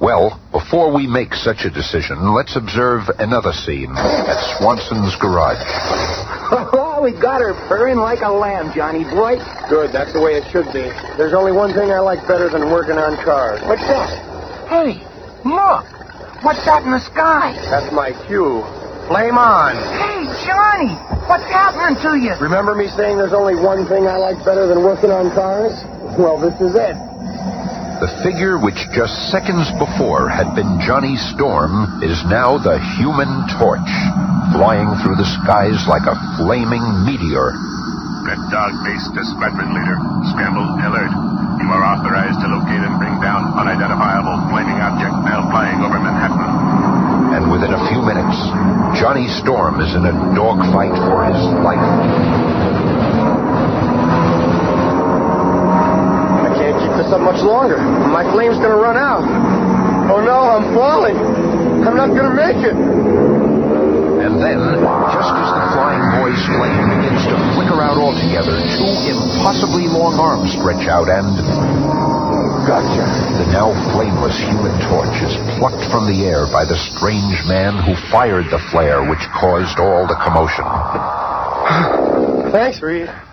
Well, before we make such a decision, let's observe another scene at Swanson's garage. We got her purring like a lamb, Johnny boy. Good, that's the way it should be. There's only one thing I like better than working on cars. What's that? Hey, look. What's that in the sky? That's my cue. Flame on. Hey, Johnny, what's happening to you? Remember me saying there's only one thing I like better than working on cars? Well, this is it. The figure which just seconds before had been Johnny Storm is now the Human Torch, flying through the skies like a flaming meteor. Red Dog Base to Squadron Leader. Scramble alert. You are authorized to locate and bring down unidentifiable flaming object now flying over Manhattan. And within a few minutes, Johnny Storm is in a dogfight for his life. This up much longer. My flame's gonna run out. Oh no, I'm falling. I'm not gonna make it. And then, just as the flying boy's flame begins to flicker out altogether, two impossibly long arms stretch out and... Gotcha. The now flameless Human Torch is plucked from the air by the strange man who fired the flare which caused all the commotion. Thanks, Reed.